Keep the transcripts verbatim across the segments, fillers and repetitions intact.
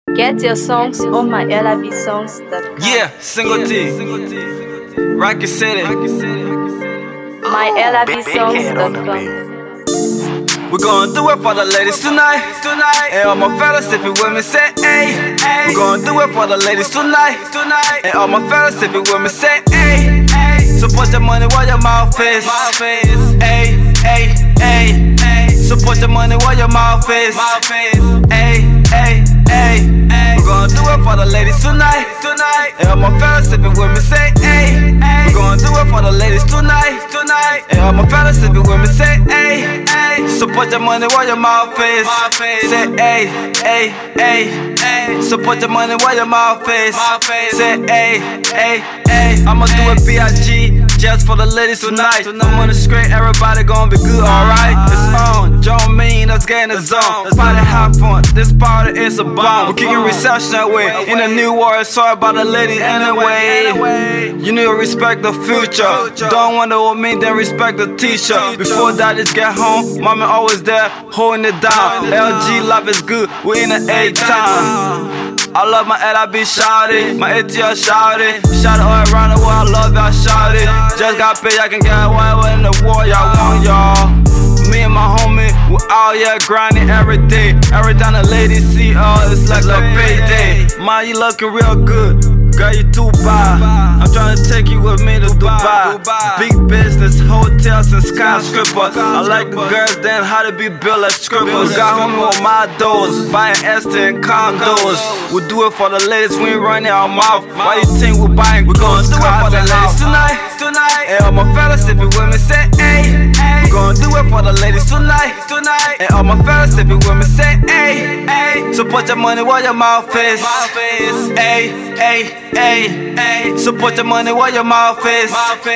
Get your songs on my L I B songs dot com. Yeah, single T. Rocket City. my L I B songs dot com. We're gonna do it for the ladies tonight, tonight. And all my fellas, if you with me, say ay, ay. We're gonna do it for the ladies tonight, tonight. And all my fellas, if you with me, say ay, ay. So put your money where your mouth is, ay, ay, ay, ay. So put your money where your mouth is, ay, ay, ay. We're gonna do it for the ladies tonight, tonight. And all my fellas, if you with me, say ay, ay. We're gonna do it for the ladies tonight, tonight. And all my fellas, if you with me, say ay, ay. So put your money where your mouth is, say ay, ay, ay, ay. So put your money where your mouth is, say ay, ay, ay. I'ma do it B I G just for the ladies tonight. I'm on the screen, everybody gonna be good, alright. It's on, John Mean, let's get in the zone. Let's party, have fun, this party is a bomb. We're kicking reception away, in the new world, sorry about the ladies anyway. You need to respect the future, don't want to me, then respect the teacher. Before daddies get home, mommy always there, holding it down. L G life is good, we in the A time. I love my L I B shawty, my A T L shawty. Shout it all around the world, I love y'all shawty. Just got paid, I can get away in the war, y'all want y'all. Me and my homie, we out here grinding every day. Every time the ladies see us, it's like a payday. Ma, you looking real good, girl, you too bad. I'm trying to take you with me to Dubai. Big business, hotels and skyscrapers. I like the girls, then how to be built like strippers. Got homie on my doors, buying Esther and condos. We do it for the ladies, we ain't running our mouth. Why you think we buying? We gon' do it for the ladies tonight, tonight. And all my fellas, if you with me, say ay, ay. We gon' do it for the ladies tonight, tonight. And all my fellas, if you with me, say ay, ay. So put your money where your mouth is, ay, ay, ay, ay. So put your money where your mouth is,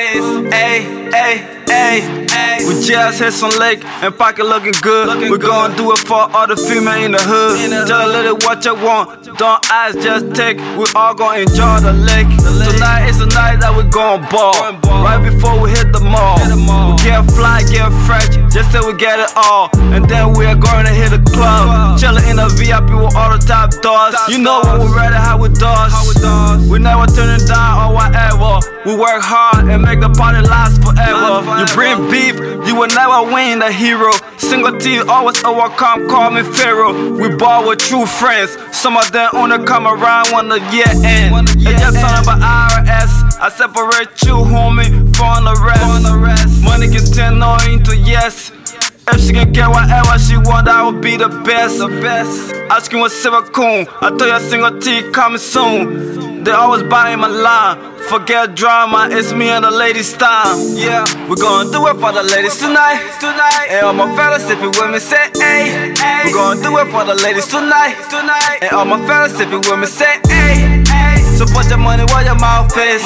ay, ay, ay. We just hit some lake and pocket looking good. We gon' do it for all the female in the hood. Tell a lady what you want, don't ask, just take. We all gon' enjoy the lake. Tonight is the night that we gon' ball. Right before we hit the mall, we get fly, get fresh, just till we get it all. And then we are gonna hit the club, chillin' in the V I P with all the top doors. You know when we ready, how we does. We never turn it down or whatever. We work hard and make the party last forever. You bring beef, you will never win the hero. Single T always overcome, call me Pharaoh. We ball with true friends, some of them only come around when the year ends. It's just something about I R S, I separate you homie from the rest. Money can turn no into yes. If she can get whatever she want, that would be the best, the best. Asking what Silver Coon, I told you Single T coming soon. They always buying my line. Forget drama, it's me and the ladies' time. Yeah, we're gonna do it for the ladies tonight, tonight. And all my fellas, if you with me, say ay, ay. We're gonna do it for the ladies tonight, tonight. And all my fellas, if you with me, say ay, ay. So put your money where your mouth is,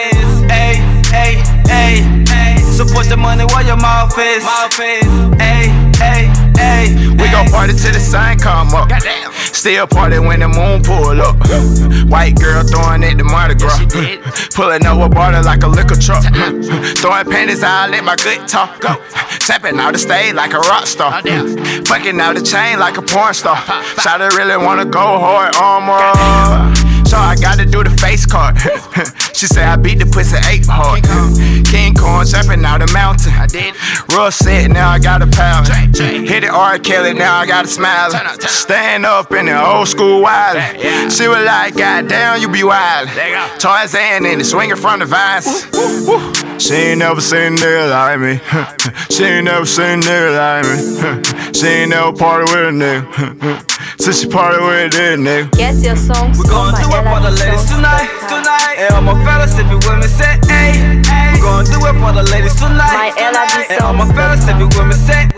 ay, ay, ay, ay. So put your money where your mouth is, ay, ay, ay. We gon' party till the sun come up. Goddamn. Still party when the moon pull up. White girl throwing at the Mardi Gras. Pulling up a bottle like a liquor truck. Throwing panties out, let my good talk go. Tapping out the stage like a rock star. Fucking out the chain like a porn star. Shawty really wanna go hard armor. So I gotta do the face card. She said I beat the pussy eight hard. King Kong jumping out the mountain. I did. Real set, now I got a pound. Hit it R. Kelly, now I got a smile. Stand up in the old school wild. She was like, goddamn, you be wild. Tarzan in the swinging from the vines. She ain't never seen a nigga like me. She ain't never seen a nigga like me. She ain't never party with a nigga. So she party with a nigga. Get your songs We're on gonna my do it for L the I B ladies songs tonight, dot com. tonight. And all my fellas, if you with me, say ay, ay. We're gonna do it for the ladies tonight, my L I B tonight. And all my songs fellas, if you with me, say